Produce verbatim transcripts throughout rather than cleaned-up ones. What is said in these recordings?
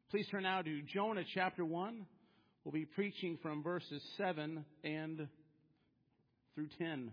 Please turn now to Jonah chapter one. We'll be preaching from verses seven and through ten.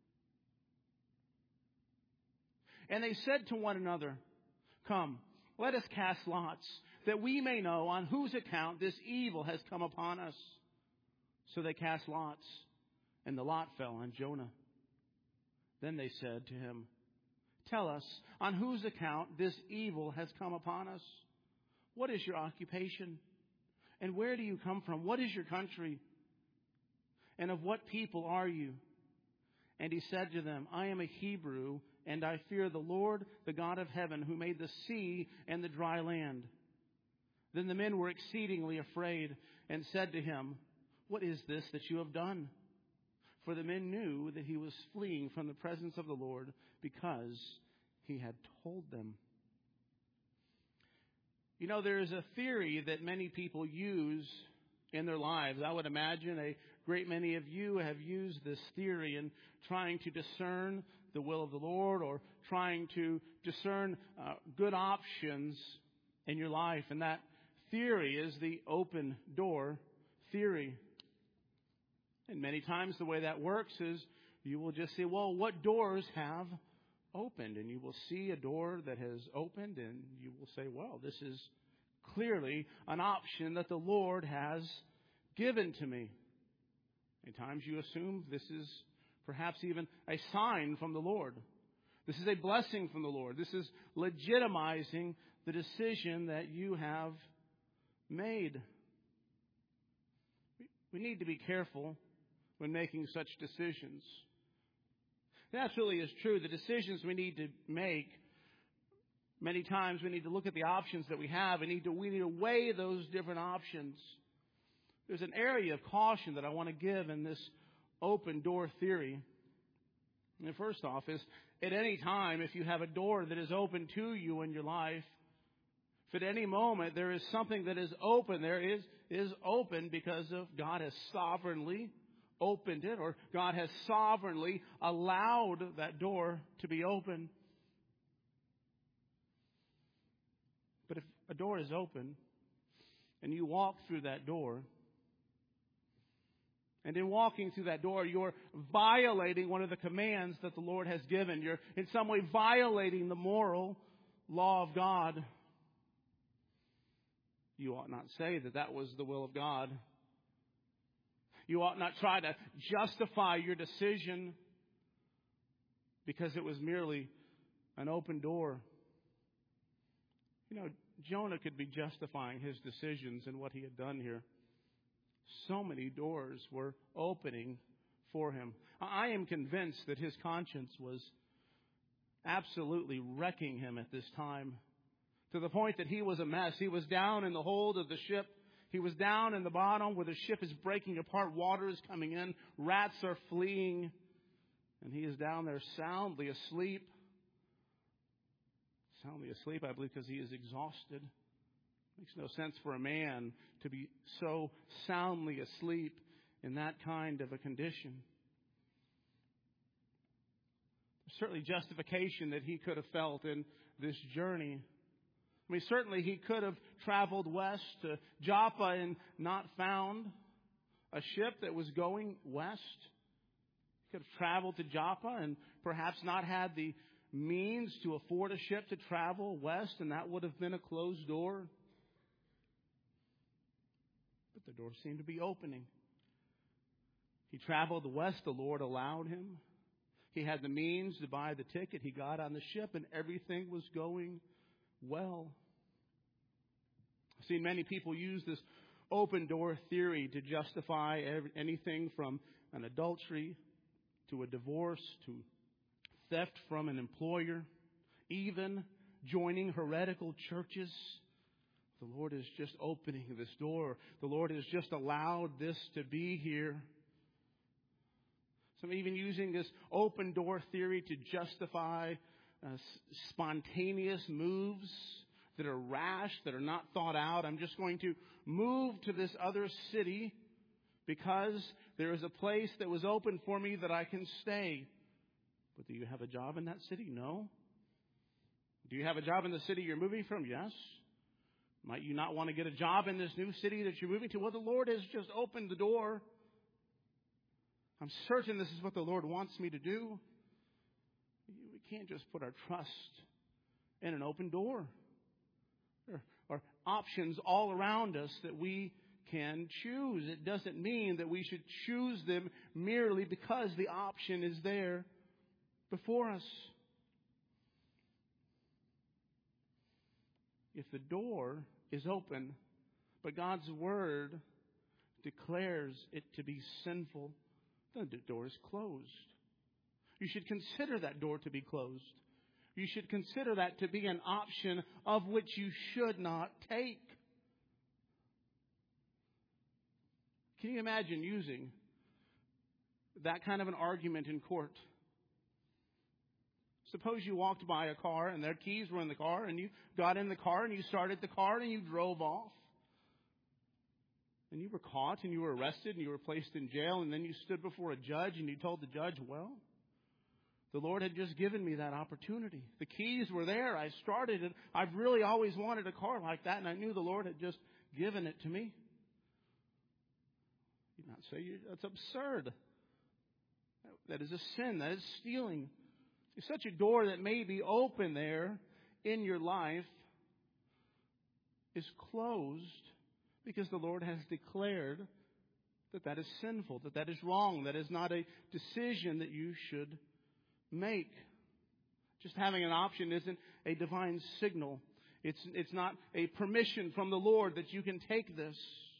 And they said to one another, "Come, let us cast lots, that we may know on whose account this evil has come upon us." So they cast lots, and the lot fell on Jonah. Then they said to him, "Tell us, on whose account this evil has come upon us? What is your occupation? And where do you come from? What is your country? And of what people are you?" And he said to them, "I am a Hebrew, and I fear the Lord, the God of heaven, who made the sea and the dry land." Then the men were exceedingly afraid and said to him, "What is this that you have done?" For the men knew that he was fleeing from the presence of the Lord, because he had told them. You know, there is a theory that many people use in their lives. I would imagine a great many of you have used this theory in trying to discern the will of the Lord, or trying to discern uh, good options in your life. And that theory is the open door theory. And many times the way that works is you will just say, well, what doors have opened? And you will see a door that has opened, and you will say, well, this is clearly an option that the Lord has given to me. Many times you assume this is perhaps even a sign from the Lord. This is a blessing from the Lord. This is legitimizing the decision that you have made. We need to be careful when making such decisions. It absolutely is true. The decisions we need to make, many times we need to look at the options that we have. We need to, we need to weigh those different options. There's an area of caution that I want to give in this open door theory. And first off is, at any time, if you have a door that is open to you in your life, if at any moment there is something that is open, there is, is open because of God has sovereignly opened it, or God has sovereignly allowed that door to be open. But if a door is open and you walk through that door, and in walking through that door, you're violating one of the commands that the Lord has given. You're in some way violating the moral law of God. You ought not say that that was the will of God. You ought not try to justify your decision because it was merely an open door. You know, Jonah could be justifying his decisions and what he had done here. So many doors were opening for him. I am convinced that his conscience was absolutely wrecking him at this time, to the point that he was a mess. He was down in the hold of the ship. He was down in the bottom where the ship is breaking apart. Water is coming in. Rats are fleeing. And he is down there soundly asleep. Soundly asleep, I believe, because he is exhausted. Makes no sense for a man to be so soundly asleep in that kind of a condition. There's certainly justification that he could have felt in this journey. I mean, certainly he could have traveled west to Joppa and not found a ship that was going west. He could have traveled to Joppa and perhaps not had the means to afford a ship to travel west, and that would have been a closed door. But the door seemed to be opening. He traveled west. The Lord allowed him. He had the means to buy the ticket. He got on the ship, and everything was going well. I've seen many people use this open door theory to justify every, anything from an adultery to a divorce to theft from an employer, even joining heretical churches. The Lord is just opening this door. The Lord has just allowed this to be here. Some even using this open door theory to justify uh, spontaneous moves that are rash, that are not thought out. I'm just going to move to this other city because there is a place that was open for me that I can stay. But do you have a job in that city? No. Do you have a job in the city you're moving from? Yes. Might you not want to get a job in this new city that you're moving to? Well, the Lord has just opened the door. I'm certain this is what the Lord wants me to do. We can't just put our trust in an open door. There are options all around us that we can choose. It doesn't mean that we should choose them merely because the option is there before us. If the door is open, but God's Word declares it to be sinful, then the door is closed. You should consider that door to be closed. You should consider that to be an option of which you should not take. Can you imagine using that kind of an argument in court? Suppose you walked by a car and their keys were in the car, and you got in the car and you started the car and you drove off. And you were caught and you were arrested and you were placed in jail, and then you stood before a judge and you told the judge, well, the Lord had just given me that opportunity. The keys were there. I started it. I've really always wanted a car like that, and I knew the Lord had just given it to me. You'd not say, that's absurd. That is a sin. That is stealing. Such a door that may be open there in your life is closed because the Lord has declared that that is sinful, that that is wrong, that is not a decision that you should make. Just having an option isn't a divine signal. It's, it's not a permission from the Lord that you can take this.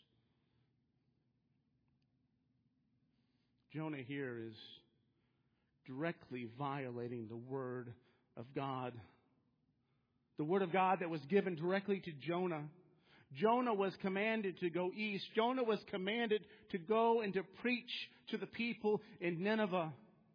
Jonah here is directly violating the Word of God. The Word of God that was given directly to Jonah. Jonah was commanded to go east. Jonah was commanded to go and to preach to the people in Nineveh.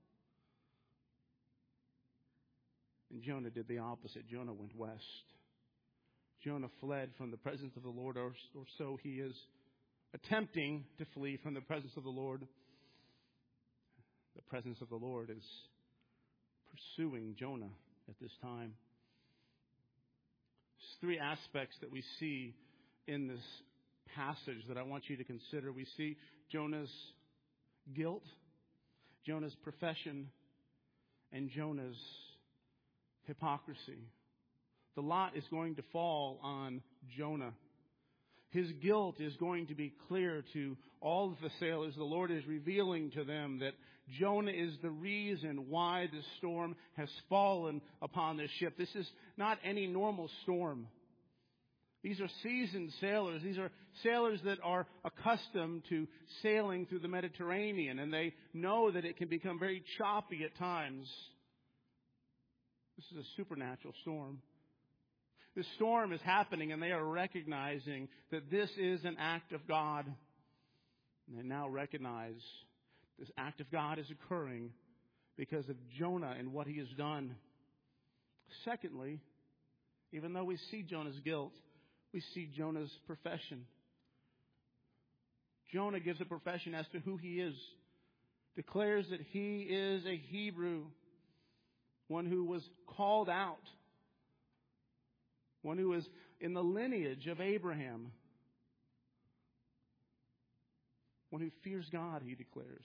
And Jonah did the opposite. Jonah went west. Jonah fled from the presence of the Lord, or, or so he is attempting to flee from the presence of the Lord. The presence of the Lord is pursuing Jonah at this time. There's three aspects that we see in this passage that I want you to consider. We see Jonah's guilt, Jonah's profession, and Jonah's hypocrisy. The lot is going to fall on Jonah. His guilt is going to be clear to all of the sailors. The Lord is revealing to them that Jonah is the reason why the storm has fallen upon this ship. This is not any normal storm. These are seasoned sailors. These are sailors that are accustomed to sailing through the Mediterranean, and they know that it can become very choppy at times. This is a supernatural storm. The storm is happening, and they are recognizing that this is an act of God. And they now recognize this act of God is occurring because of Jonah and what he has done. Secondly, even though we see Jonah's guilt, we see Jonah's profession. Jonah gives a profession as to who he is, declares that he is a Hebrew, one who was called out, one who is in the lineage of Abraham, one who fears God, he declares.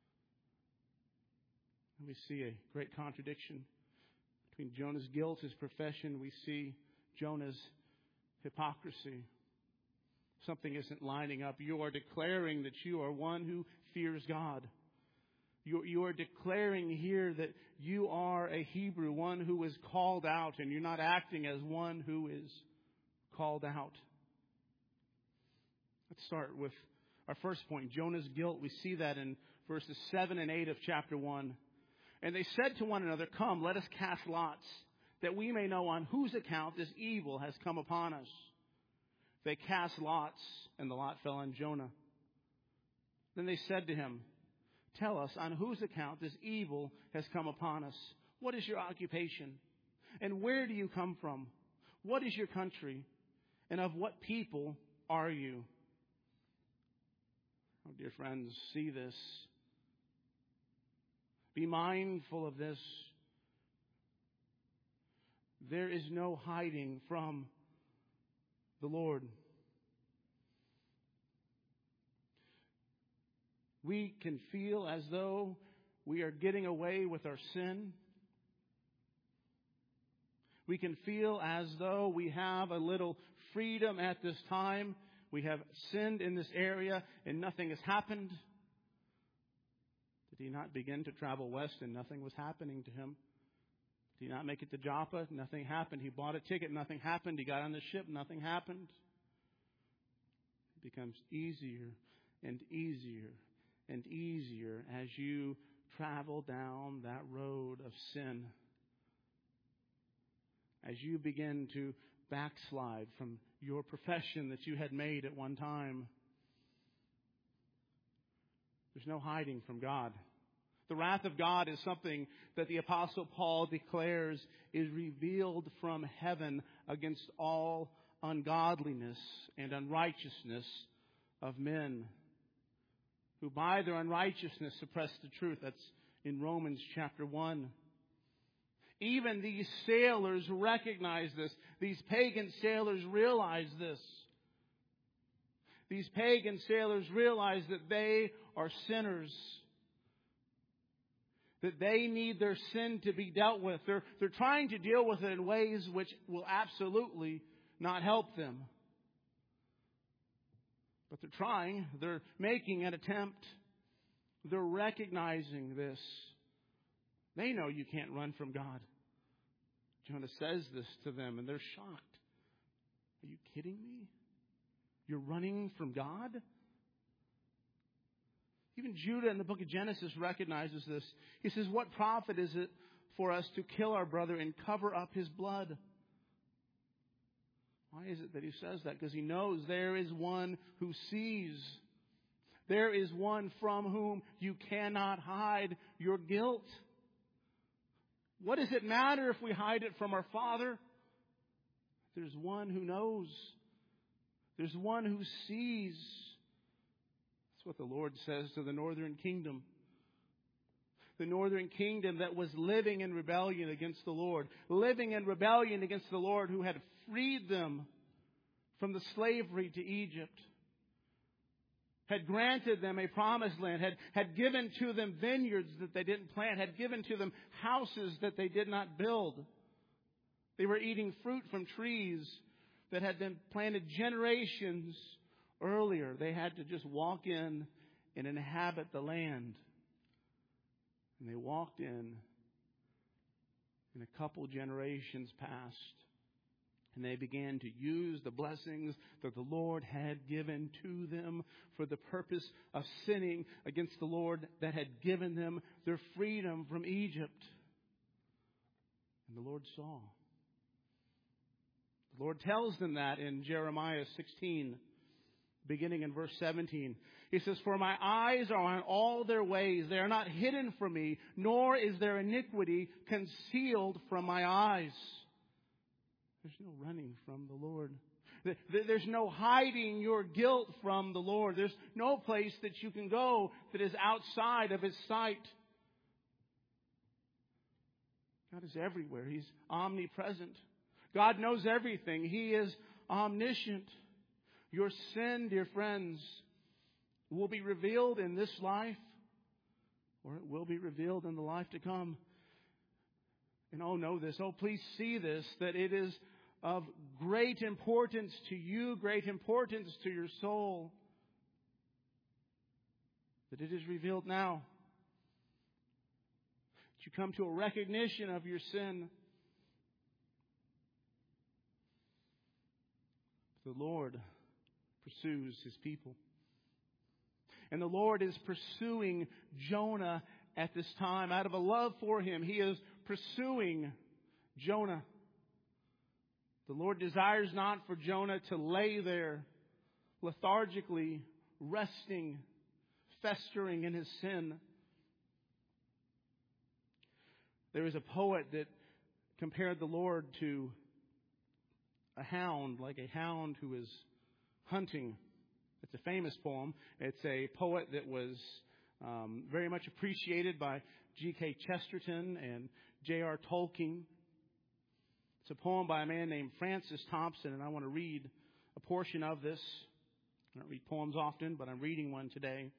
And we see a great contradiction between Jonah's guilt, his profession. We see Jonah's hypocrisy. Something isn't lining up. You are declaring that you are one who fears God. You, you are declaring here that you are a Hebrew, one who is called out, and you're not acting as one who is called out. Let's start with our first point, Jonah's guilt. We see that in verses seven and eight of chapter one. And they said to one another, "Come, let us cast lots, that we may know on whose account this evil has come upon us." They cast lots, and the lot fell on Jonah. Then they said to him, "Tell us on whose account this evil has come upon us. What is your occupation? And where do you come from? What is your country? And of what people are you?" Oh, dear friends, see this. Be mindful of this. There is no hiding from the Lord. We can feel as though we are getting away with our sin. We can feel as though we have a little freedom at this time. We have sinned in this area and nothing has happened. Did he not begin to travel west and nothing was happening to him? Did he not make it to Joppa? Nothing happened. He bought a ticket. Nothing happened. He got on the ship. Nothing happened. It becomes easier and easier and easier as you travel down that road of sin. As you begin to backslide from your profession that you had made at one time. There's no hiding from God. The wrath of God is something that the Apostle Paul declares is revealed from heaven against all ungodliness and unrighteousness of men who by their unrighteousness suppress the truth. That's in Romans chapter one. Even these sailors recognize this. These pagan sailors realize this. These pagan sailors realize that they are sinners. That they need their sin to be dealt with. They're, they're trying to deal with it in ways which will absolutely not help them. But they're trying. They're making an attempt. They're recognizing this. They know you can't run from God. Jonah says this to them and they're shocked. Are you kidding me? You're running from God? Even Judah in the book of Genesis recognizes this. He says, what profit is it for us to kill our brother and cover up his blood? Why is it that he says that? Because he knows there is one who sees. There is one from whom you cannot hide your guilt. What does it matter if we hide it from our Father? There's one who knows. There's one who sees. That's what the Lord says to the northern kingdom. The northern kingdom that was living in rebellion against the Lord. Living in rebellion against the Lord who had freed them from the slavery to Egypt. Had granted them a promised land, had, had given to them vineyards that they didn't plant, had given to them houses that they did not build. They were eating fruit from trees that had been planted generations earlier. They had to just walk in and inhabit the land. And they walked in, and a couple generations passed. And they began to use the blessings that the Lord had given to them for the purpose of sinning against the Lord that had given them their freedom from Egypt. And the Lord saw. The Lord tells them that in Jeremiah sixteen, beginning in verse seventeen. He says, for my eyes are on all their ways. They are not hidden from me, nor is their iniquity concealed from my eyes. There's no running from the Lord. There's no hiding your guilt from the Lord. There's no place that you can go that is outside of His sight. God is everywhere. He's omnipresent. God knows everything. He is omniscient. Your sin, dear friends, will be revealed in this life, or it will be revealed in the life to come. And oh, know this. Oh, please see this, that it is of great importance to you, great importance to your soul, that it is revealed now. That you come to a recognition of your sin. The Lord pursues His people. And the Lord is pursuing Jonah at this time. Out of a love for him, He is pursuing Jonah. The Lord desires not for Jonah to lay there lethargically, resting, festering in his sin. There is a poet that compared the Lord to a hound, like a hound who is hunting. It's a famous poem. It's a poet that was um, very much appreciated by G K Chesterton and J R Tolkien. It's a poem by a man named Francis Thompson, and I want to read a portion of this. I don't read poems often, but I'm reading one today.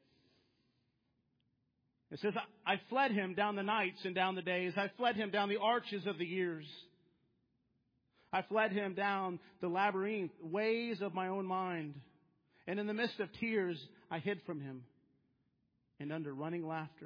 It says, I fled him down the nights and down the days. I fled him down the arches of the years. I fled him down the labyrinth ways of my own mind. And in the midst of tears, I hid from him. And under running laughter,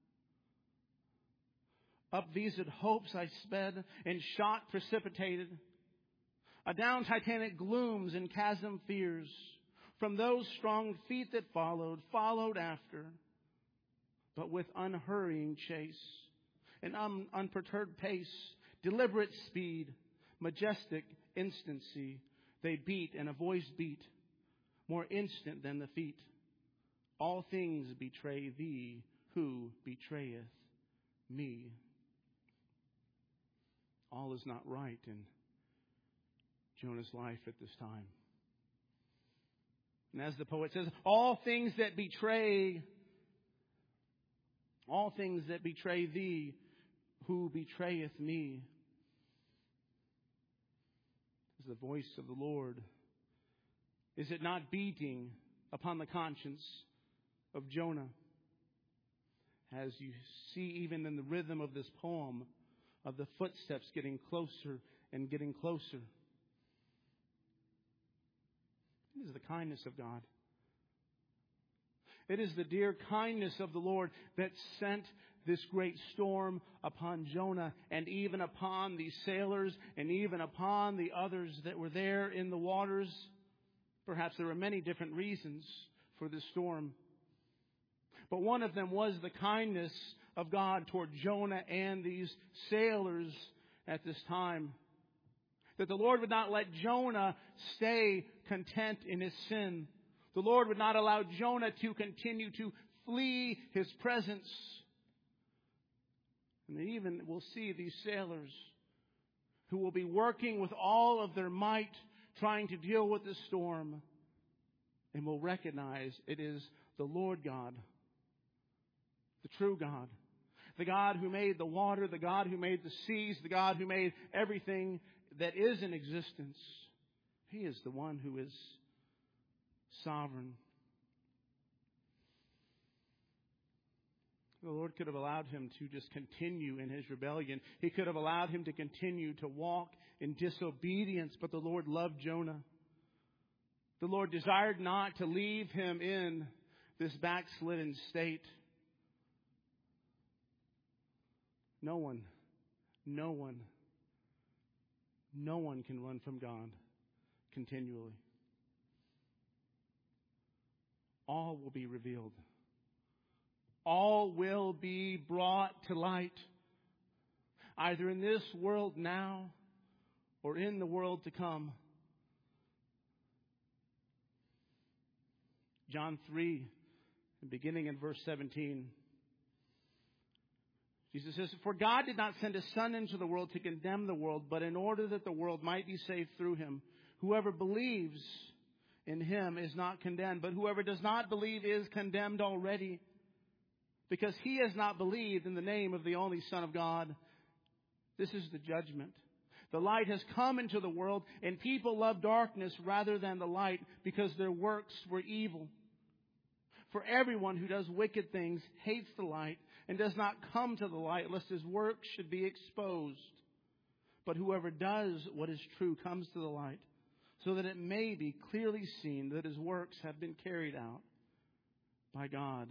up vised hopes I sped, and shot precipitated. Adown titanic glooms and chasm fears. From those strong feet that followed, followed after. But with unhurrying chase, an un- unperturbed pace, deliberate speed, majestic instancy, they beat, and a voice beat, more instant than the feet. All things betray thee, who betrayeth me. All is not right in Jonah's life at this time. And as the poet says, all things that betray All things that betray thee, who betrayeth me, is the voice of the Lord. Is it not beating upon the conscience of Jonah? As you see even in the rhythm of this poem, of the footsteps getting closer and getting closer. It is the kindness of God. It is the dear kindness of the Lord that sent this great storm upon Jonah and even upon these sailors and even upon the others that were there in the waters. Perhaps there were many different reasons for this storm. But one of them was the kindness of God toward Jonah and these sailors at this time. That the Lord would not let Jonah stay content in his sin. The Lord would not allow Jonah to continue to flee his presence. And even we'll see these sailors who will be working with all of their might trying to deal with the storm. And will recognize it is the Lord God, the true God. The God who made the water, the God who made the seas, the God who made everything that is in existence. He is the one who is sovereign. The Lord could have allowed him to just continue in his rebellion. He could have allowed him to continue to walk in disobedience, but the Lord loved Jonah. The Lord desired not to leave him in this backslidden state. No one, no one, no one can run from God continually. All will be revealed. All will be brought to light, either in this world now or in the world to come. John three, beginning in verse seventeen. Jesus says, for God did not send His Son into the world to condemn the world, but in order that the world might be saved through Him. Whoever believes in Him is not condemned, but whoever does not believe is condemned already, because he has not believed in the name of the only Son of God. This is the judgment. The light has come into the world, and people love darkness rather than the light, because their works were evil. For everyone who does wicked things hates the light and does not come to the light, lest his works should be exposed. But whoever does what is true comes to the light, so that it may be clearly seen that his works have been carried out by God.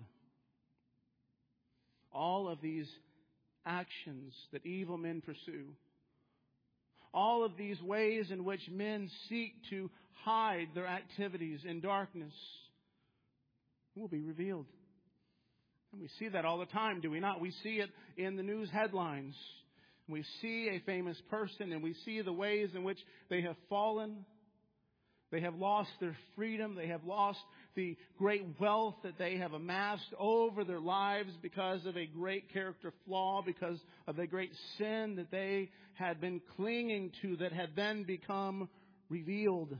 All of these actions that evil men pursue, all of these ways in which men seek to hide their activities in darkness, will be revealed. And we see that all the time, do we not? We see it in the news headlines. We see a famous person and we see the ways in which they have fallen. They have lost their freedom. They have lost the great wealth that they have amassed over their lives because of a great character flaw, because of a great sin that they had been clinging to that had then become revealed.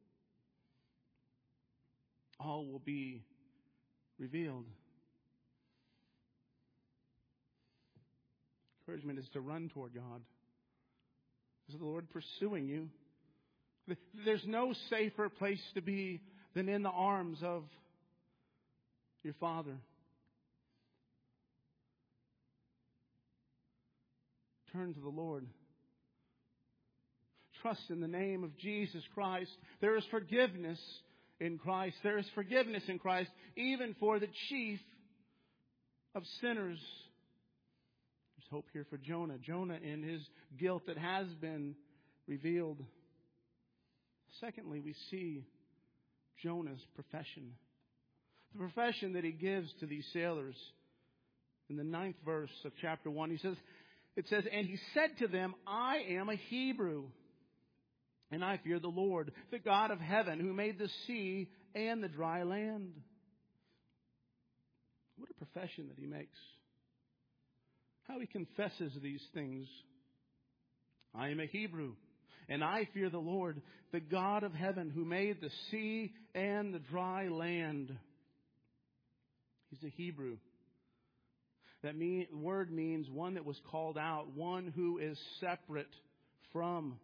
All will be revealed. Encouragement is to run toward God. Is the Lord pursuing you? There's no safer place to be than in the arms of your Father. Turn to the Lord. Trust in the name of Jesus Christ. There is forgiveness in Christ. There is forgiveness in Christ even for the chief of sinners. There's hope here for Jonah. Jonah in his guilt that has been revealed. Secondly, we see Jonah's profession. The profession that he gives to these sailors. In the ninth verse of chapter one, he says, it says, and he said to them, I am a Hebrew, and I fear the Lord, the God of heaven, who made the sea and the dry land. What a profession that he makes. How he confesses these things. I am a Hebrew, and I fear the Lord, the God of heaven, who made the sea and the dry land. He's a Hebrew. That mean, word means one that was called out, one who is separate from.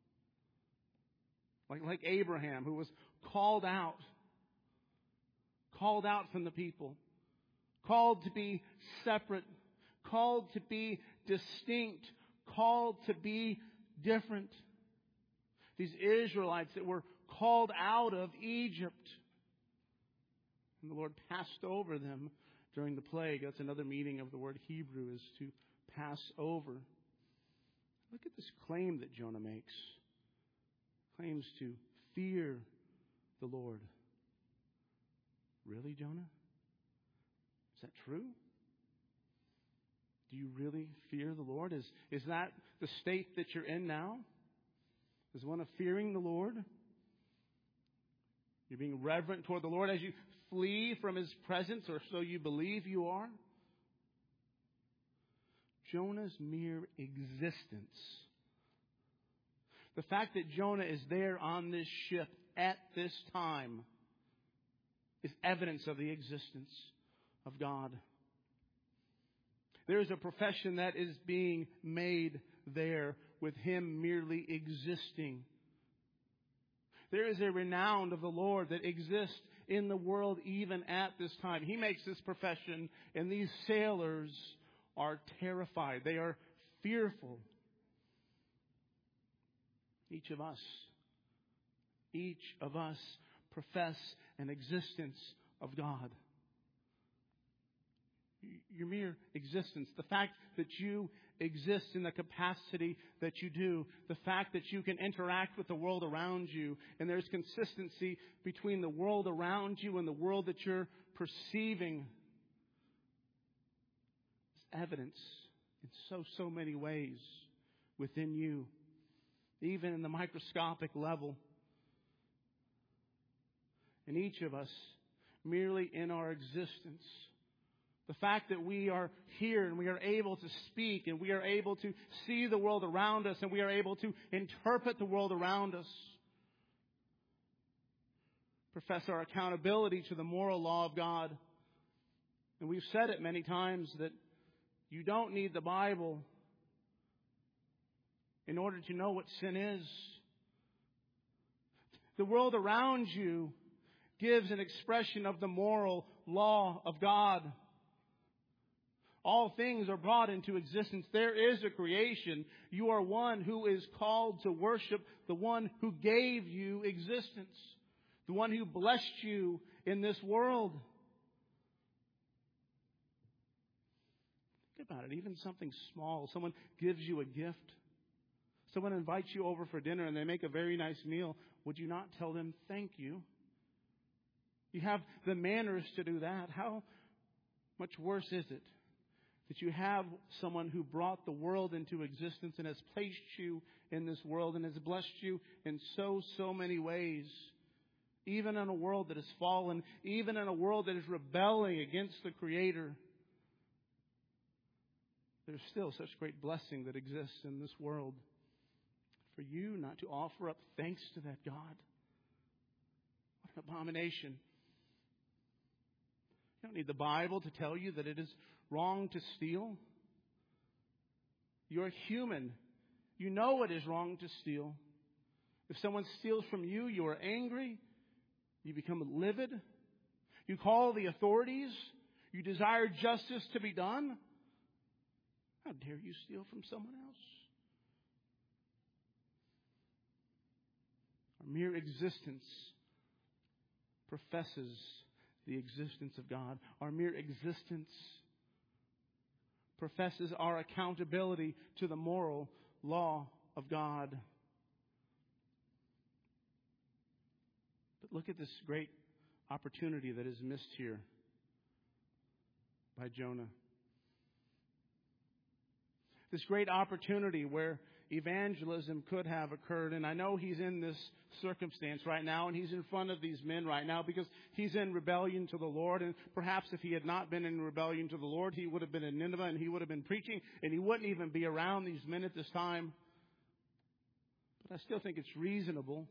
Like, like Abraham, who was called out. Called out from the people. Called to be separate. Called to be distinct. Called to be different. These Israelites that were called out of Egypt. And the Lord passed over them during the plague. That's another meaning of the word Hebrew, is to pass over. Look at this claim that Jonah makes. Claims to fear the Lord. Really, Jonah? Is that true? Do you really fear the Lord? Is, is that the state that you're in now? Is one of fearing the Lord? You're being reverent toward the Lord as you flee from His presence, or so you believe you are? Jonah's mere existence, the fact that Jonah is there on this ship at this time, is evidence of the existence of God. There is a profession that is being made there with him merely existing. There is a renown of the Lord that exists in the world even at this time. He makes this profession, and these sailors are terrified. They are fearful. Each of us, each of us profess an existence of God. Your mere existence, the fact that you exist in the capacity that you do, the fact that you can interact with the world around you, and there's consistency between the world around you and the world that you're perceiving, is evidence in so, so many ways within you, even in the microscopic level. And each of us, merely in our existence, the fact that we are here and we are able to speak and we are able to see the world around us and we are able to interpret the world around us, profess our accountability to the moral law of God. And we've said it many times that you don't need the Bible in order to know what sin is. The world around you gives an expression of the moral law of God. All things are brought into existence. There is a creation. You are one who is called to worship the one who gave you existence, the one who blessed you in this world. Think about it. Even something small. Someone gives you a gift. Someone invites you over for dinner and they make a very nice meal. Would you not tell them thank you? You have the manners to do that. How much worse is it that you have someone who brought the world into existence and has placed you in this world and has blessed you in so, so many ways. Even in a world that has fallen, even in a world that is rebelling against the Creator, there's still such great blessing that exists in this world. For you not to offer up thanks to that God. What an abomination. You don't need the Bible to tell you that it is wrong to steal. You're human. You know it is wrong to steal. If someone steals from you, you are angry. You become livid. You call the authorities. You desire justice to be done. How dare you steal from someone else? Our mere existence professes the existence of God. Our mere existence professes our accountability to the moral law of God. But look at this great opportunity that is missed here by Jonah. This great opportunity where evangelism could have occurred. And I know he's in this circumstance right now, and he's in front of these men right now because he's in rebellion to the Lord. And perhaps if he had not been in rebellion to the Lord, he would have been in Nineveh and he would have been preaching, and he wouldn't even be around these men at this time. But I still think it's reasonable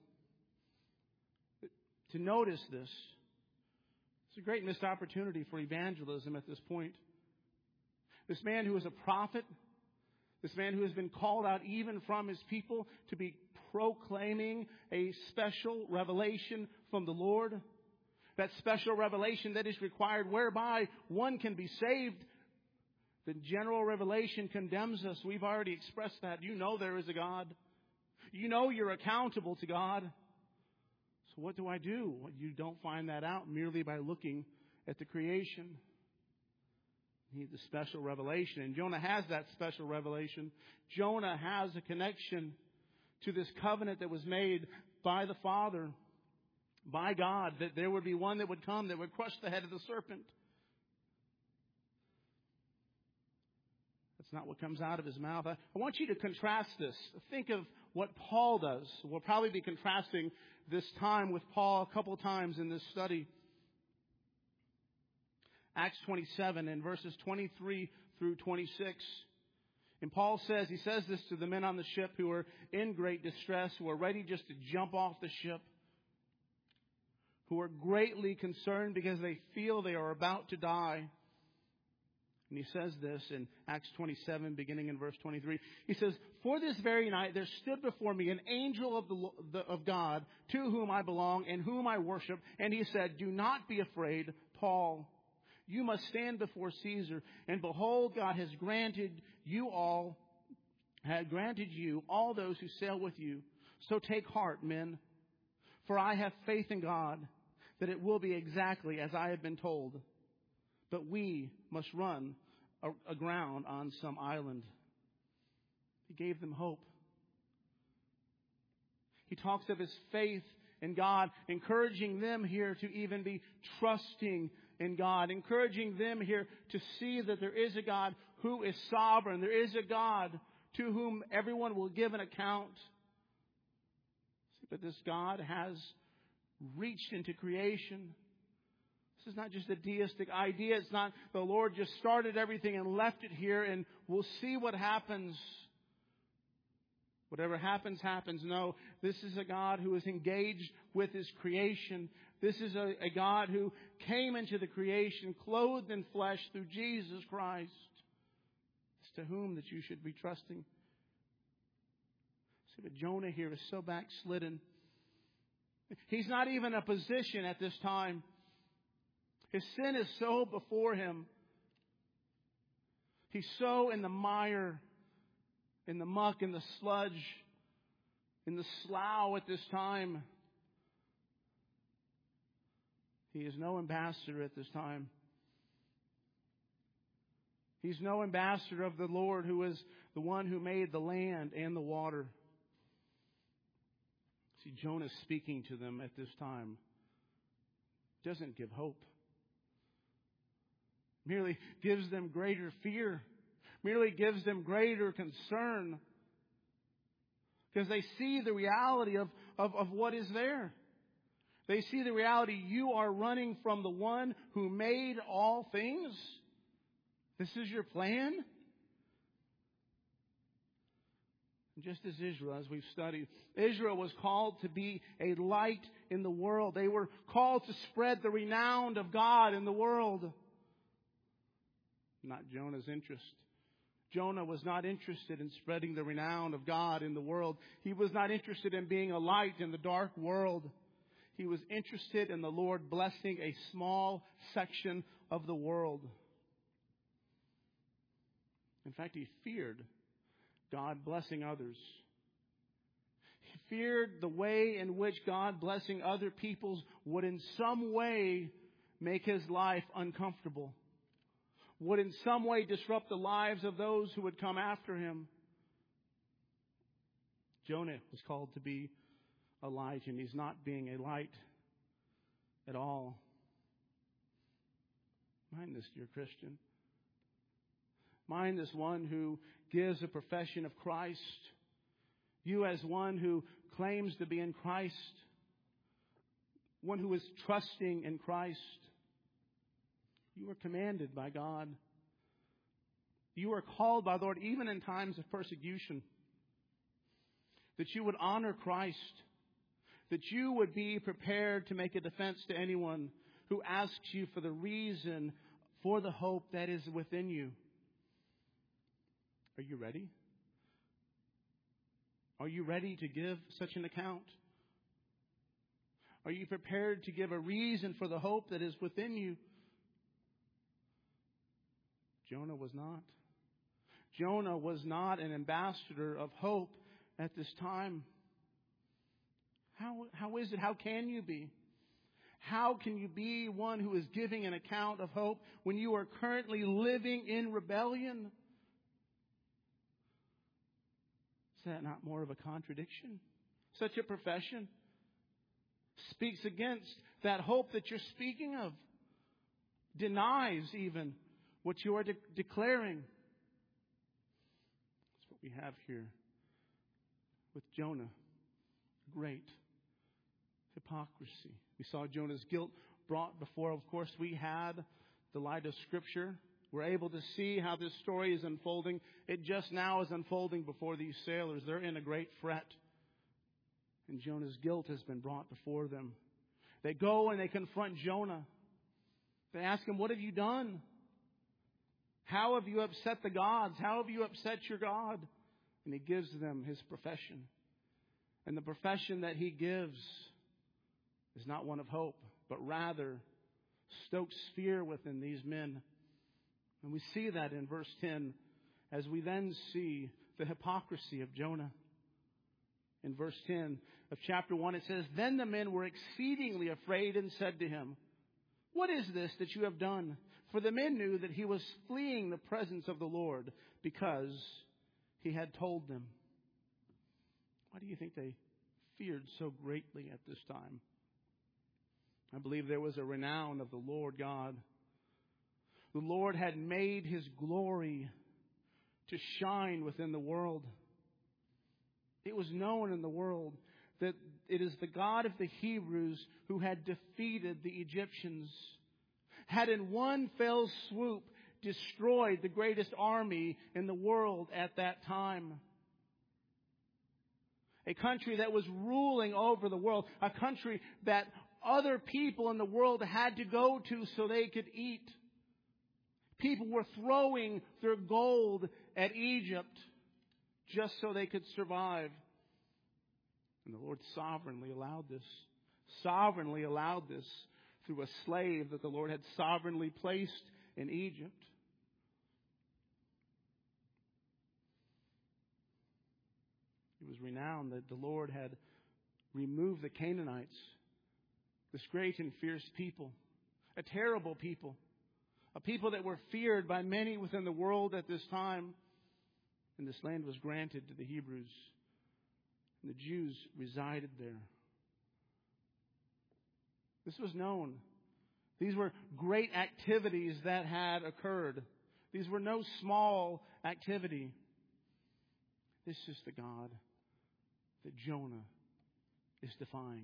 to notice this. It's a great missed opportunity for evangelism at this point. This man who is a prophet, this man who has been called out even from his people to be proclaiming a special revelation from the Lord. That special revelation that is required whereby one can be saved. The general revelation condemns us. We've already expressed that. You know there is a God. You know you're accountable to God. So what do I do? Well, you don't find that out merely by looking at the creation. You need the special revelation. And Jonah has that special revelation. Jonah has a connection to this covenant that was made by the Father, by God, that there would be one that would come that would crush the head of the serpent. That's not what comes out of his mouth. I, I want you to contrast this. Think of what Paul does. We'll probably be contrasting this time with Paul a couple of times in this study. Acts twenty-seven and verses twenty-three through twenty-six. And Paul says, he says this to the men on the ship who are in great distress, who are ready just to jump off the ship, who are greatly concerned because they feel they are about to die. And he says this in Acts twenty-seven, beginning in verse twenty-three. He says, "For this very night there stood before me an angel of the, the of God, to whom I belong and whom I worship. And he said, 'Do not be afraid, Paul. You must stand before Caesar. And behold, God has granted you all, had granted you all those who sail with you. So take heart, men, for I have faith in God that it will be exactly as I have been told. But we must run aground on some island.'" He gave them hope. He talks of his faith in God, encouraging them here to even be trusting in God, encouraging them here to see that there is a God who is sovereign. There is a God to whom everyone will give an account. But this God has reached into creation. This is not just a deistic idea. It's not the Lord just started everything and left it here and we'll see what happens. Whatever happens, happens. No, this is a God who is engaged with His creation. This is a, a God who came into the creation, clothed in flesh through Jesus Christ. It's to whom that you should be trusting. See, but Jonah here is so backslidden. He's not even a position at this time. His sin is so before him. He's so in the mire, in the muck, in the sludge, in the slough at this time. He is no ambassador at this time. He's no ambassador of the Lord, who is the one who made the land and the water. See, Jonah speaking to them at this time doesn't give hope. Merely gives them greater fear. Merely gives them greater concern. Because they see the reality of, of, of what is there. They see the reality. You are running from the one who made all things. This is your plan. Just as Israel, as we've studied, Israel was called to be a light in the world. They were called to spread the renown of God in the world. Not Jonah's interest Jonah was not interested in spreading the renown of God in the world. He was not interested in being a light in the dark world. He was interested in the Lord blessing a small section of the world. In fact, he feared God blessing others. He feared the way in which God blessing other peoples would in some way make his life uncomfortable, would in some way disrupt the lives of those who would come after him. Jonah was called to be Elijah, and he's not being a light at all. Mind this, dear Christian. Mind this one who gives a profession of Christ. You as one who claims to be in Christ, one who is trusting in Christ. You are commanded by God. You are called by the Lord, even in times of persecution, that you would honor Christ, that you would be prepared to make a defense to anyone who asks you for the reason for the hope that is within you. Are you ready? Are you ready to give such an account? Are you prepared to give a reason for the hope that is within you? Jonah was not. Jonah was not an ambassador of hope at this time. How, how is it? How can you be? How can you be one who is giving an account of hope when you are currently living in rebellion? Is that not more of a contradiction? Such a profession speaks against that hope that you're speaking of. Denies even what you are de- declaring. That's what we have here with Jonah. Great hypocrisy. We saw Jonah's guilt brought before. Of course, we had the light of Scripture. We're able to see how this story is unfolding. It just now is unfolding before these sailors. They're in a great fret. And Jonah's guilt has been brought before them. They go and they confront Jonah. They ask him, what have you done? How have you upset the gods? How have you upset your God? And he gives them his profession. And the profession that he gives is not one of hope, but rather stokes fear within these men. And we see that in verse ten as we then see the hypocrisy of Jonah. In verse ten of chapter one it says, Then the men were exceedingly afraid and said to him, What is this that you have done? For the men knew that he was fleeing the presence of the Lord because he had told them. Why do you think they feared so greatly at this time? I believe there was a renown of the Lord God. The Lord had made his glory to shine within the world. It was known in the world that it is the God of the Hebrews who had defeated the Egyptians, had in one fell swoop destroyed the greatest army in the world at that time. A country that was ruling over the world, a country that other people in the world had to go to so they could eat. People were throwing their gold at Egypt just so they could survive. And the Lord sovereignly allowed this. Sovereignly allowed this through a slave that the Lord had sovereignly placed in Egypt. It was renowned that the Lord had removed the Canaanites, this great and fierce people, a terrible people, a people that were feared by many within the world at this time. And this land was granted to the Hebrews. And the Jews resided there. This was known. These were great activities that had occurred. These were no small activity. This is the God that Jonah is defying.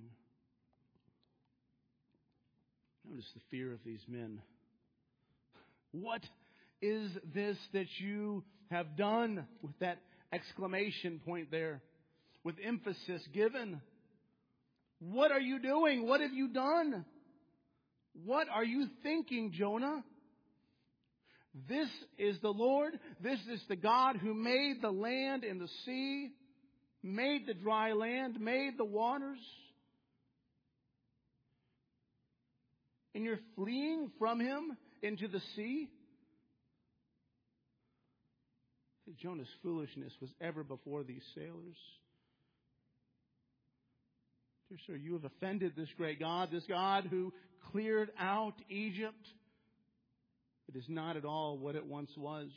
Notice the fear of these men. What is this that you have done? With that exclamation point there, with emphasis given. What are you doing? What have you done? What are you thinking, Jonah? This is the Lord. This is the God who made the land and the sea, made the dry land, made the waters. And you're fleeing from Him into the sea? Jonah's foolishness was ever before these sailors. Dear sir, you have offended this great God, this God who cleared out Egypt. It is not at all what it once was.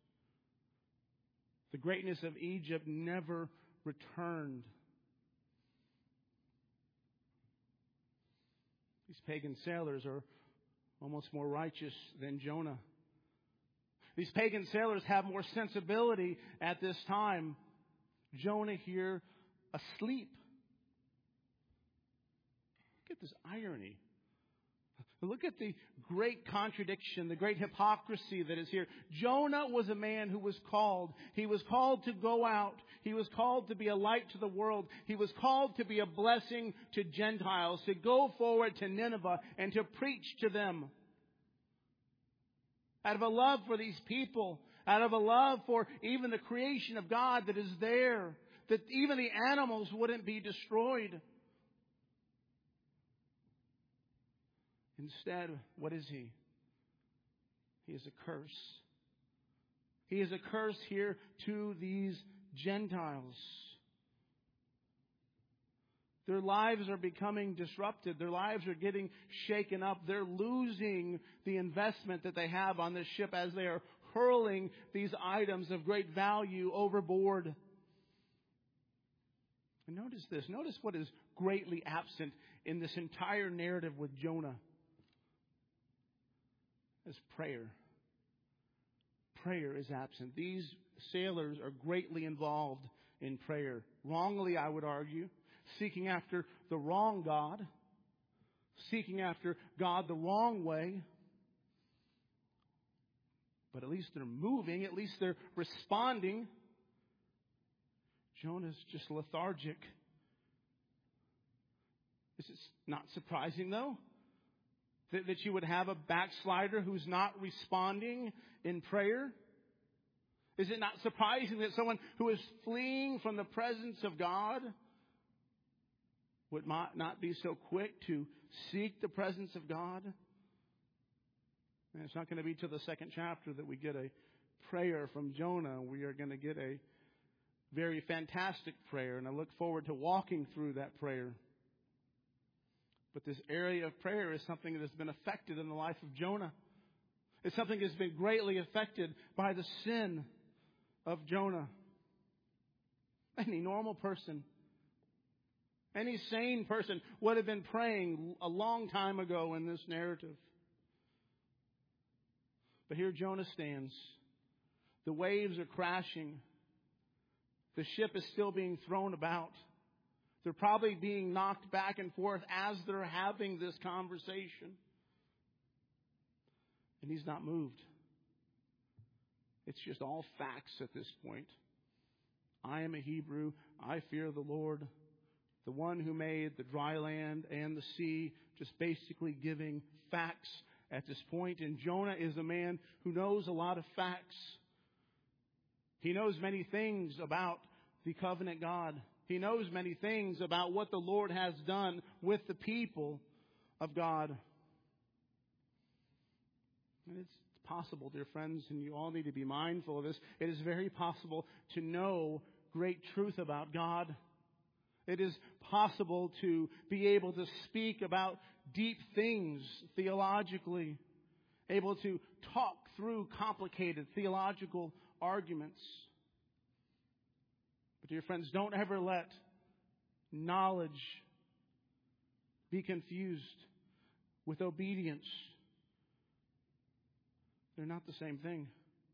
The greatness of Egypt never returned. These pagan sailors are almost more righteous than Jonah. These pagan sailors have more sensibility at this time. Jonah here asleep. Look at this irony. Look at the great contradiction, the great hypocrisy that is here. Jonah was a man who was called. He was called to go out. He was called to be a light to the world. He was called to be a blessing to Gentiles, to go forward to Nineveh and to preach to them. Out of a love for these people, out of a love for even the creation of God that is there, that even the animals wouldn't be destroyed. Instead, what is he? He is a curse. He is a curse here to these Gentiles. Their lives are becoming disrupted. Their lives are getting shaken up. They're losing the investment that they have on this ship as they are hurling these items of great value overboard. And notice this. Notice what is greatly absent in this entire narrative with Jonah. Is prayer. Prayer is absent. These sailors are greatly involved in prayer. Wrongly, I would argue. Seeking after the wrong God. Seeking after God the wrong way. But at least they're moving. At least they're responding. Jonah's just lethargic. This is not surprising, though. That, that you would have a backslider who's not responding in prayer. Is it not surprising that someone who is fleeing from the presence of God would not be so quick to seek the presence of God? And it's not going to be till the second chapter that we get a prayer from Jonah. We are going to get a very fantastic prayer, and I look forward to walking through that prayer. But this area of prayer is something that has been affected in the life of Jonah. It's something that has been greatly affected by the sin of Jonah. Any normal person, any sane person would have been praying a long time ago in this narrative. But here Jonah stands. The waves are crashing. The ship is still being thrown about. They're probably being knocked back and forth as they're having this conversation. And he's not moved. It's just all facts at this point. I am a Hebrew. I fear the Lord, the one who made the dry land and the sea, just basically giving facts at this point. And Jonah is a man who knows a lot of facts. He knows many things about the covenant God. He knows many things about what the Lord has done with the people of God. And it's possible, dear friends, and you all need to be mindful of this. It is very possible to know great truth about God. It is possible to be able to speak about deep things theologically, able to talk through complicated theological arguments. But dear friends, don't ever let knowledge be confused with obedience. They're not the same thing.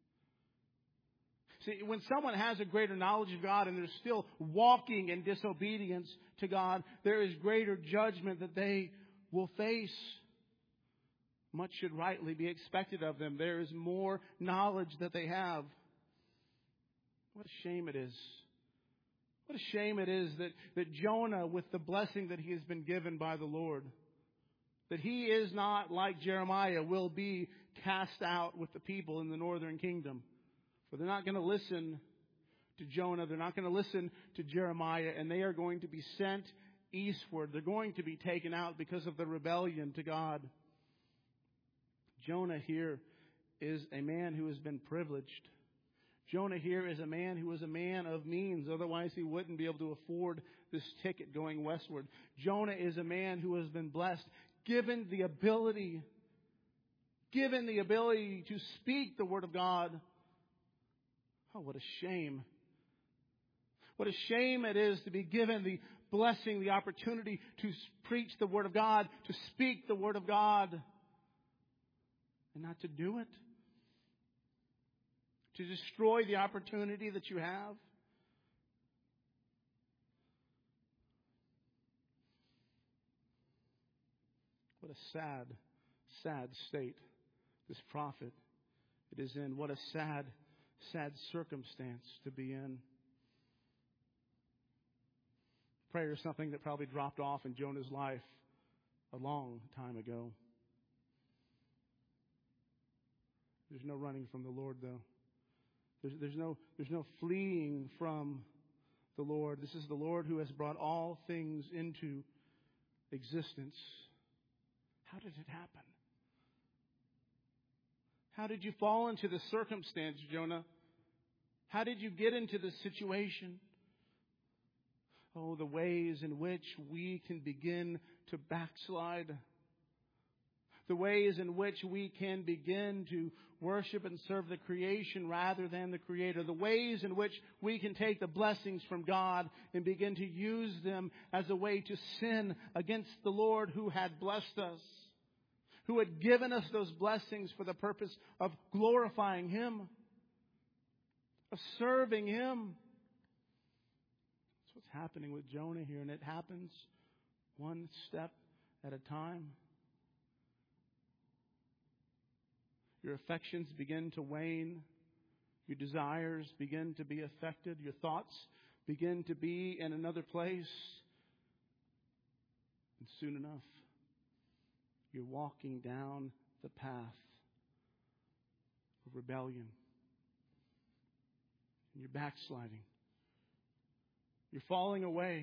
See, when someone has a greater knowledge of God and they're still walking in disobedience to God, there is greater judgment that they will face. Much should rightly be expected of them. There is more knowledge that they have. What a shame it is. What a shame it is that, that Jonah, with the blessing that he has been given by the Lord, that he is not like Jeremiah, will be cast out with the people in the northern kingdom. For they're not going to listen to Jonah. They're not going to listen to Jeremiah. And they are going to be sent eastward. They're going to be taken out because of the rebellion to God. Jonah here is a man who has been privileged. Jonah here is a man who is a man of means. Otherwise, he wouldn't be able to afford this ticket going westward. Jonah is a man who has been blessed, given the ability, given the ability to speak the word of God. Oh, what a shame. What a shame it is to be given the blessing, the opportunity to preach the word of God, to speak the word of God, and not to do it. To destroy the opportunity that you have. What a sad, sad state this prophet it is in. What a sad, sad circumstance to be in. Prayer is something that probably dropped off in Jonah's life a long time ago. There's no running from the Lord, though. There's, there's no, there's no fleeing from the Lord. This is the Lord who has brought all things into existence. How did it happen? How did you fall into this circumstance, Jonah? How did you get into this situation? Oh, the ways in which we can begin to backslide. The ways in which we can begin to worship and serve the creation rather than the Creator. The ways in which we can take the blessings from God and begin to use them as a way to sin against the Lord who had blessed us, who had given us those blessings for the purpose of glorifying Him, of serving Him. That's what's happening with Jonah here, and it happens one step at a time. Your affections begin to wane. Your desires begin to be affected. Your thoughts begin to be in another place. And soon enough, you're walking down the path of rebellion. And you're backsliding. You're falling away.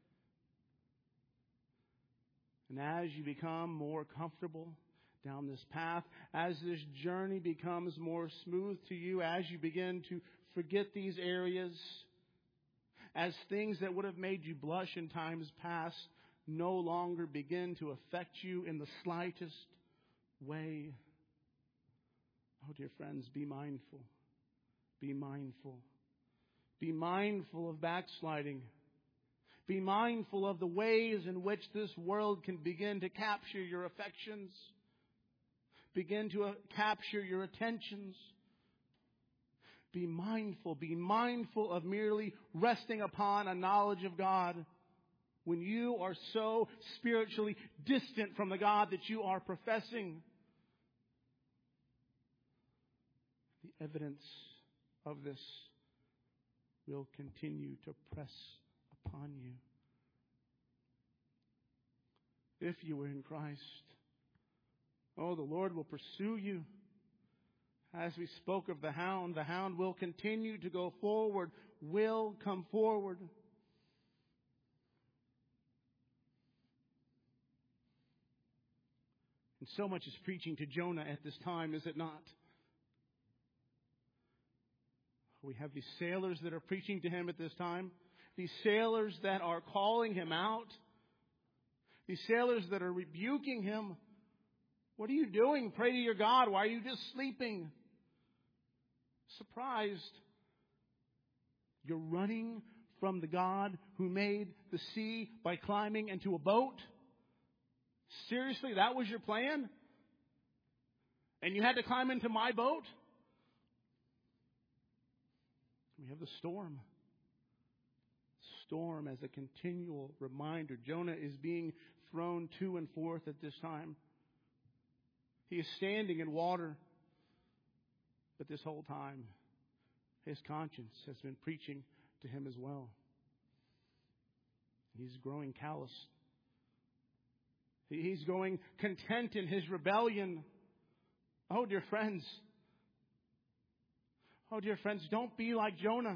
And as you become more comfortable down this path, as this journey becomes more smooth to you, as you begin to forget these areas, as things that would have made you blush in times past no longer begin to affect you in the slightest way. Oh, dear friends, be mindful. Be mindful. Be mindful of backsliding. Be mindful of the ways in which this world can begin to capture your affections. Begin to uh, capture your attentions. Be mindful. Be mindful of merely resting upon a knowledge of God when you are so spiritually distant from the God that you are professing. The evidence of this will continue to press upon you. If you were in Christ, oh, the Lord will pursue you. As we spoke of the hound, the hound will continue to go forward, will come forward. And so much is preaching to Jonah at this time, is it not? We have these sailors that are preaching to him at this time. These sailors that are calling him out. These sailors that are rebuking him. What are you doing? Pray to your God. Why are you just sleeping? Surprised. You're running from the God who made the sea by climbing into a boat? Seriously, that was your plan? And you had to climb into my boat? We have the storm. Storm as a continual reminder. Jonah is being thrown to and forth at this time. He is standing in water. But this whole time, his conscience has been preaching to him as well. He's growing callous. He's going content in his rebellion. Oh, dear friends. Oh, dear friends, don't be like Jonah.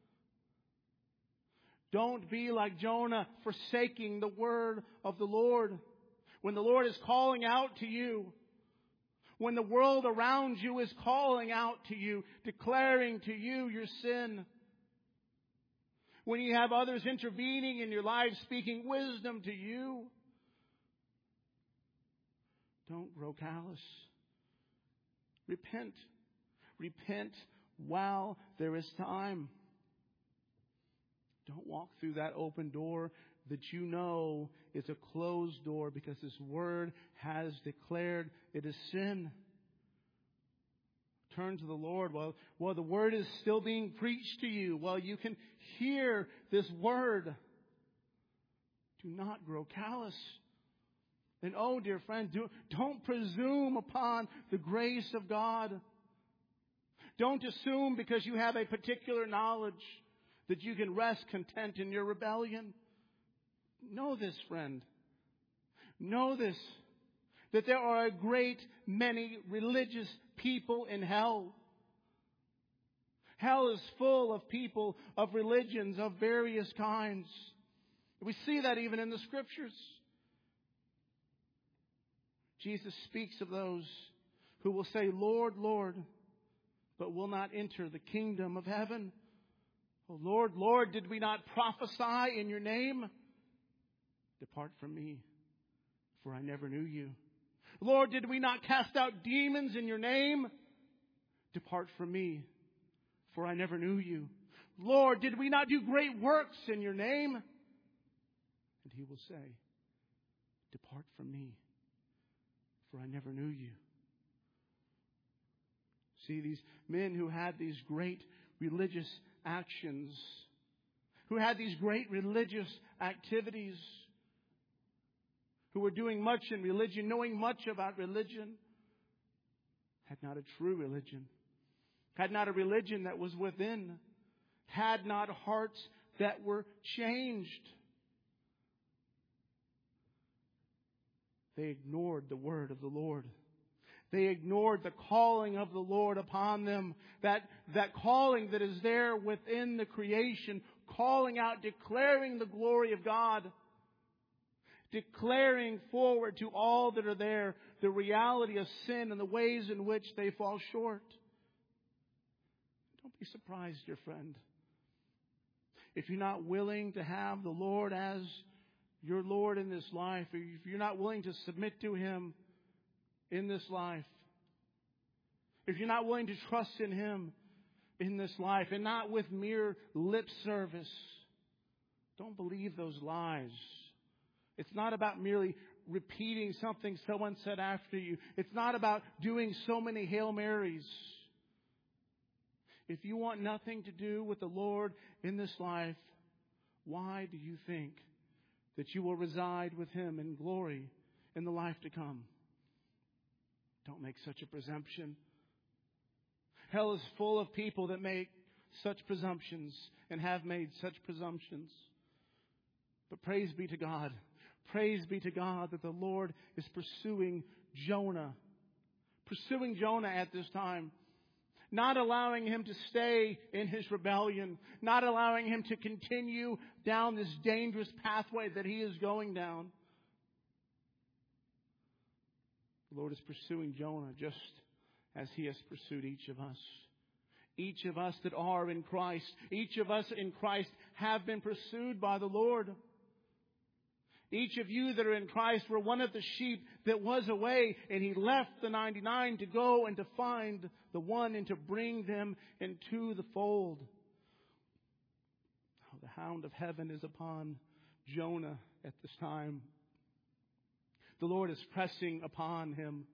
Don't be like Jonah, forsaking the word of the Lord. When the Lord is calling out to you, when the world around you is calling out to you, declaring to you your sin, when you have others intervening in your life, speaking wisdom to you, don't grow callous. Repent. Repent while there is time. Don't walk through that open door that you know is a closed door, because His Word has declared it is sin. Turn to the Lord while, while the Word is still being preached to you, while you can hear this Word. Do not grow callous. And oh, dear friend, do, don't presume upon the grace of God. Don't assume because you have a particular knowledge that you can rest content in your rebellion. Know this, friend. Know this, that there are a great many religious people in hell. Hell is full of people, of religions of various kinds. We see that even in the Scriptures. Jesus speaks of those who will say, Lord, Lord, but will not enter the kingdom of heaven. Oh, Lord, Lord, did we not prophesy in your name? Depart from me, for I never knew you. Lord, did we not cast out demons in your name? Depart from me, for I never knew you. Lord, did we not do great works in your name? And He will say, depart from me, for I never knew you. See, these men who had these great religious actions, who had these great religious activities, who were doing much in religion, knowing much about religion, had not a true religion, had not a religion that was within, had not hearts that were changed. They ignored the word of the Lord. They ignored the calling of the Lord upon them. That, that calling that is there within the creation, calling out, declaring the glory of God. Declaring forward to all that are there the reality of sin and the ways in which they fall short. Don't be surprised, dear friend, if you're not willing to have the Lord as your Lord in this life, if you're not willing to submit to Him in this life, if you're not willing to trust in Him in this life, and not with mere lip service, don't believe those lies. It's not about merely repeating something someone said after you. It's not about doing so many Hail Marys. If you want nothing to do with the Lord in this life, why do you think that you will reside with Him in glory in the life to come? Don't make such a presumption. Hell is full of people that make such presumptions and have made such presumptions. But praise be to God. Praise be to God that the Lord is pursuing Jonah. Pursuing Jonah at this time. Not allowing him to stay in his rebellion. Not allowing him to continue down this dangerous pathway that he is going down. The Lord is pursuing Jonah just as He has pursued each of us. Each of us that are in Christ. Each of us in Christ have been pursued by the Lord. Each of you that are in Christ were one of the sheep that was away, and He left the ninety-nine to go and to find the one and to bring them into the fold. Oh, the hound of heaven is upon Jonah at this time. The Lord is pressing upon him.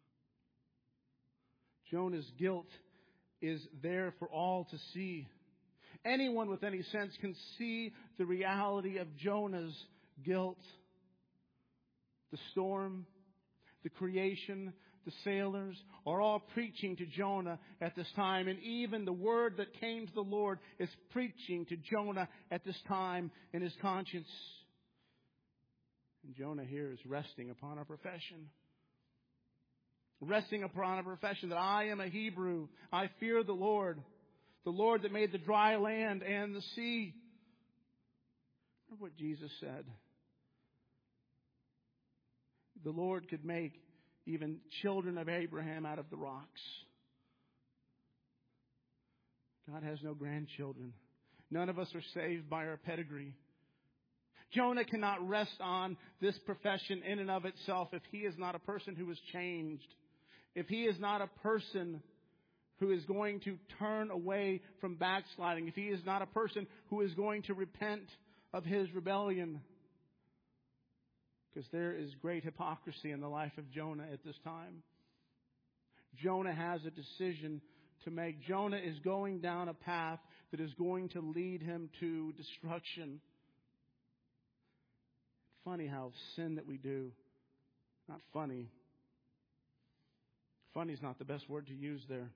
Jonah's guilt is there for all to see. Anyone with any sense can see the reality of Jonah's guilt. The storm, the creation, the sailors are all preaching to Jonah at this time. And even the word that came to the Lord is preaching to Jonah at this time in his conscience. And Jonah here is resting upon a profession. Resting upon a profession that I am a Hebrew. I fear the Lord. The Lord that made the dry land and the sea. Remember what Jesus said. The Lord could make even children of Abraham out of the rocks. God has no grandchildren. None of us are saved by our pedigree. Jonah cannot rest on this profession in and of itself if he is not a person who is changed. If he is not a person who is going to turn away from backsliding. If he is not a person who is going to repent of his rebellion. Because there is great hypocrisy in the life of Jonah at this time. Jonah has a decision to make. Jonah is going down a path that is going to lead him to destruction. Funny how sin that we do, not funny. Funny is not the best word to use there.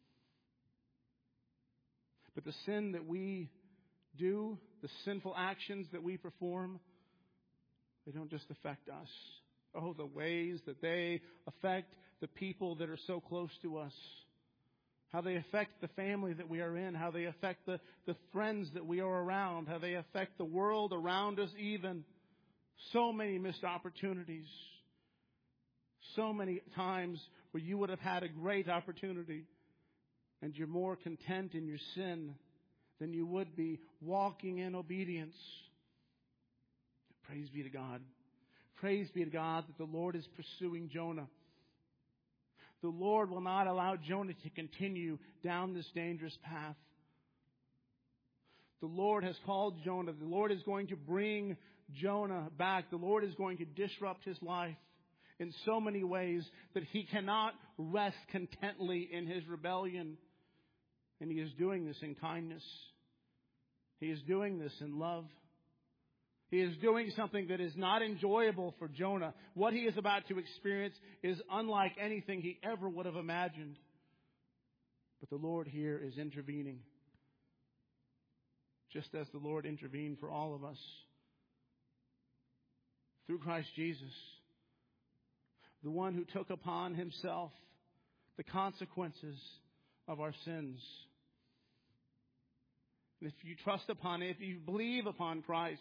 But the sin that we do, the sinful actions that we perform, they don't just affect us. Oh, the ways that they affect the people that are so close to us. How they affect the family that we are in. How they affect the, the friends that we are around. How they affect the world around us even. So many missed opportunities. So many times where you would have had a great opportunity and you're more content in your sin than you would be walking in obedience. Praise be to God. Praise be to God that the Lord is pursuing Jonah. The Lord will not allow Jonah to continue down this dangerous path. The Lord has called Jonah. The Lord is going to bring Jonah back. The Lord is going to disrupt his life in so many ways that he cannot rest contently in his rebellion. And he is doing this in kindness. He is doing this in love. He is doing something that is not enjoyable for Jonah. What he is about to experience is unlike anything he ever would have imagined. But the Lord here is intervening. Just as the Lord intervened for all of us. Through Christ Jesus. The one who took upon himself the consequences of our sins. And if you trust upon it, if you believe upon Christ,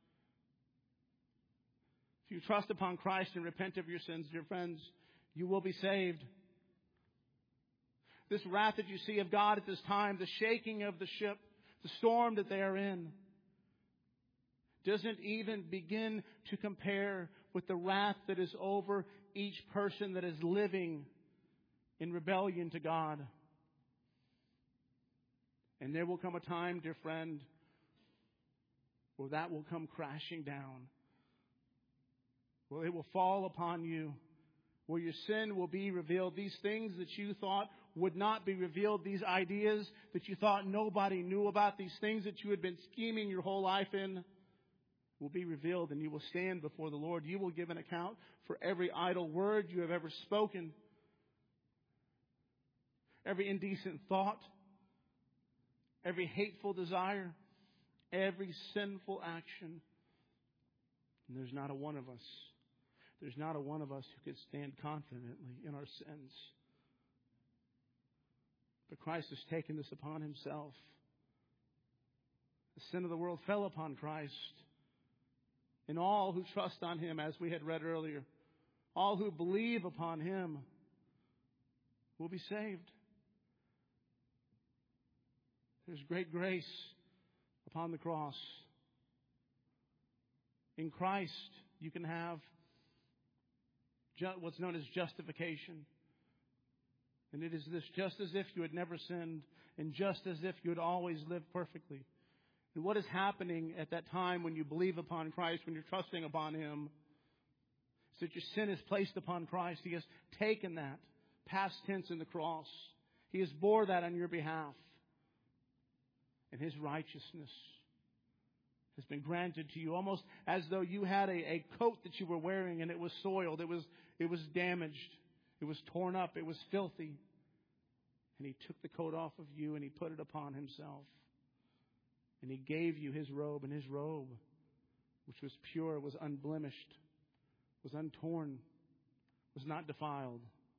if you trust upon Christ and repent of your sins, dear friends, you will be saved. This wrath that you see of God at this time, the shaking of the ship, the storm that they are in, doesn't even begin to compare with the wrath that is over each person that is living in rebellion to God. And there will come a time, dear friend, where that will come crashing down. Where it will fall upon you. Where your sin will be revealed. These things that you thought would not be revealed. These ideas that you thought nobody knew about. These things that you had been scheming your whole life in will be revealed. And you will stand before the Lord. You will give an account for every idle word you have ever spoken. Every indecent thought. Every hateful desire. Every sinful action. And there's not a one of us. There's not a one of us who could stand confidently in our sins. But Christ has taken this upon himself. The sin of the world fell upon Christ. And all who trust on him, as we had read earlier, all who believe upon him will be saved. There's great grace upon the cross. In Christ, you can have what's known as justification. And it is this, just as if you had never sinned, and just as if you had always lived perfectly. And what is happening at that time when you believe upon Christ, when you're trusting upon him, is that your sin is placed upon Christ. He has taken that, past tense, in the cross. He has bore that on your behalf. And his righteousness has been granted to you, almost as though you had a, a coat that you were wearing and it was soiled, it was it was damaged, it was torn up, it was filthy. And he took the coat off of you and he put it upon himself. And he gave you his robe, and his robe, which was pure, was unblemished, was untorn, was not defiled.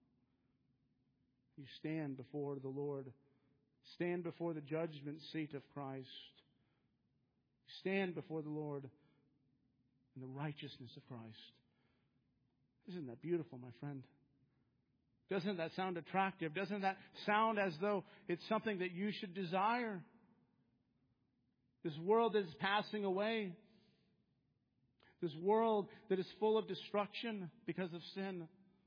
You stand before the Lord. Stand before the judgment seat of Christ. Stand before the Lord in the righteousness of Christ. Isn't that beautiful, my friend? Doesn't that sound attractive? Doesn't that sound as though it's something that you should desire? This world that is passing away. This world that is full of destruction because of sin.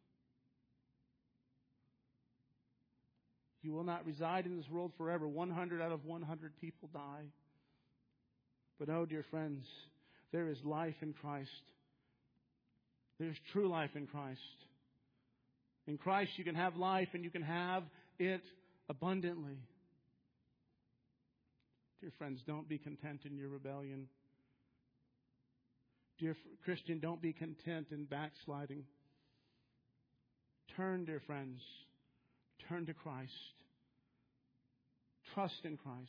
You will not reside in this world forever. one hundred out of one hundred people die. But oh, dear friends, there is life in Christ. There's true life in Christ. In Christ you can have life and you can have it abundantly. Dear friends, don't be content in your rebellion. Dear Christian, don't be content in backsliding. Turn, dear friends. Turn to Christ. Trust in Christ.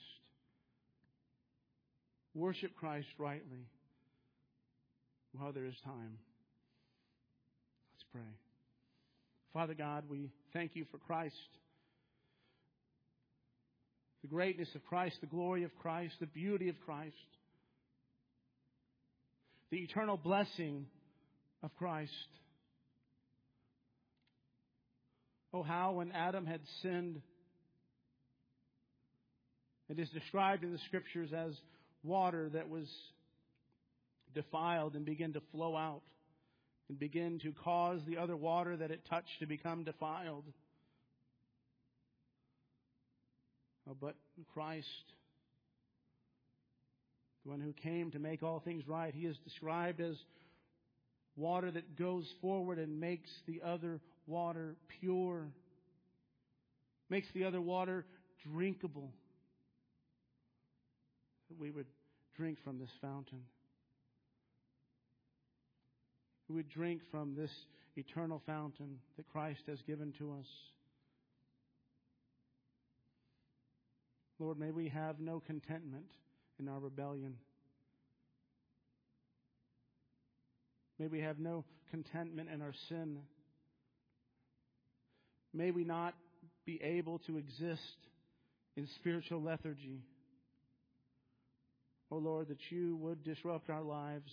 Worship Christ rightly while there is time. Let's pray. Father God, we thank you for Christ. The greatness of Christ, the glory of Christ, the beauty of Christ. The eternal blessing of Christ. Oh, how when Adam had sinned, it is described in the Scriptures as water that was defiled and began to flow out and begin to cause the other water that it touched to become defiled. Oh, but Christ, the one who came to make all things right, He is described as water that goes forward and makes the other water pure, makes the other water drinkable, that we would drink from this fountain. We would drink from this eternal fountain that Christ has given to us. Lord, may we have no contentment in our rebellion. May we have no contentment in our sin. May we not be able to exist in spiritual lethargy. Oh Lord, that you would disrupt our lives,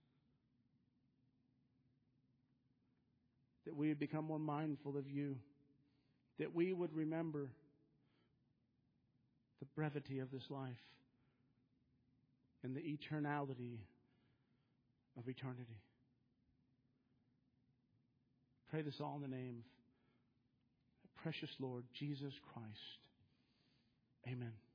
that we would become more mindful of you, that we would remember the brevity of this life and the eternality of eternity. Pray this all in the name of the precious Lord Jesus Christ. Amen.